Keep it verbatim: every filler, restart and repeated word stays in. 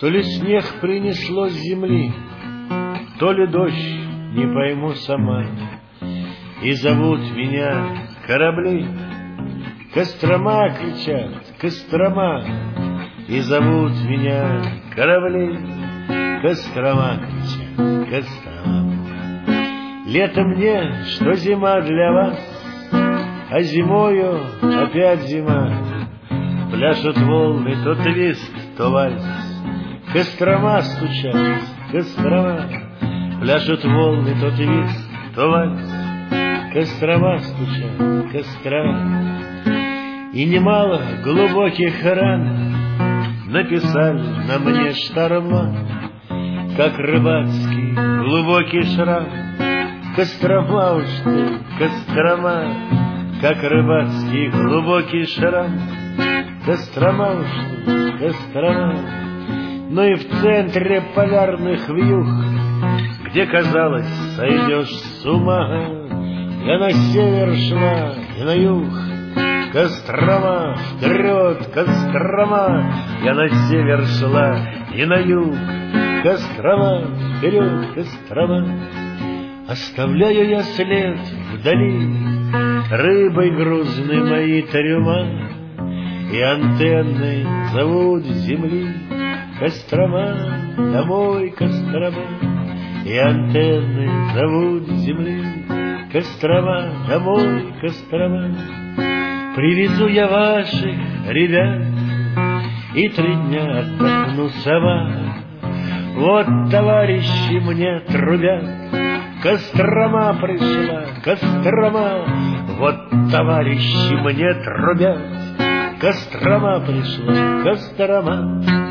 То ли снег принесло с земли, то ли дождь, не пойму сама. И зовут меня корабли, Кострома кричат, Кострома. И зовут меня корабли, Кострома кричат, Кострома. Лето мне, что зима для вас, а зимою опять зима. Пляшут волны, то твист, то вальс, Кострома стучат, Кострома. Пляшут волны, то твист, то вальс, Кострома стучат, Кострома. И немало глубоких ран написали на мне шторма, как рыбацкий глубокий шрам. Кострома уж ты, Кострома, как рыбацкий глубокий шрам. Кострома уж ты, Кострома. Но и в центре полярных вьюг, где, казалось, сойдешь с ума, я на север шла и на юг. Кострома, вперед, Кострома, я на север шла и на юг. Кострома, вперед, Кострома. Оставляю я след вдали, рыбой грузны мои трюма, и антенны зовут с земли. Кострома, домой, Кострома. И антенны зовут с земли. Кострома, домой, Кострома. Привезу я ваших ребят и три дня отдохну сама. Вот товарищи мне трубят, Кострома пришла, Кострома. Вот товарищи мне трубят, Кострома пришла, Кострома.